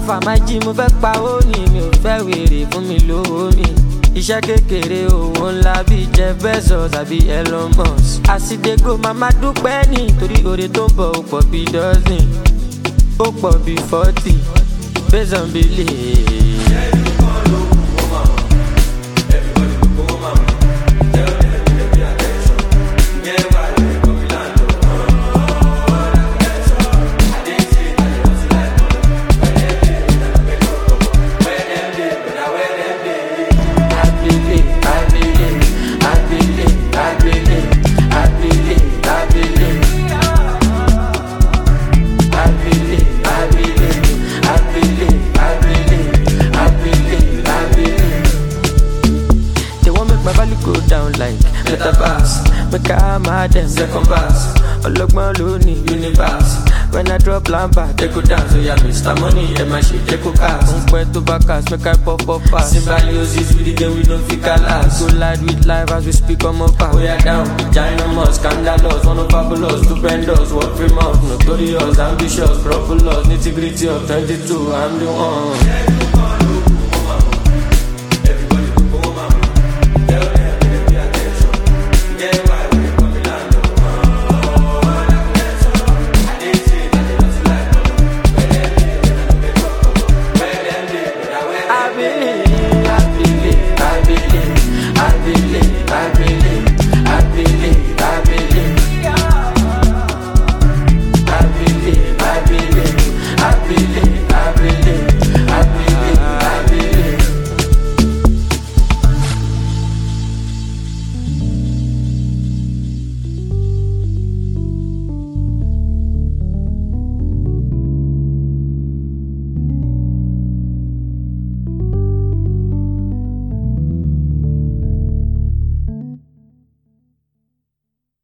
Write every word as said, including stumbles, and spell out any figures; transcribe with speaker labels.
Speaker 1: Alpha máa jí mo fẹ́ pa ó ní mi ò fẹ́ wèrè fún mi lówó mi. Iṣẹ́ kékeré owó ńlá bíi Jeff Bezos àbí Elon Musk. Àsìdégò màmá dúpẹ́ nítorí oore tó ń bọ̀ ó pọ̀ bíi dozen. Ó pọ̀ bíi forty based on belief. Go down like metaverse. Make I mad them second pass. Ọlọ́gbọ́n ló ní universe. When I drop lampa, they go down. So yeah, Mister Money, and my shit, they go cast. Don't pay to back us, make I pop up fast. Symbiosis with the game, we don't feel last. Go light with live as we speak on my path. We are down, ginormous, scandalous, one of fabulous, stupendous, work famous, notorious, ambitious, proper nitty gritty of twenty-two, I'm the one.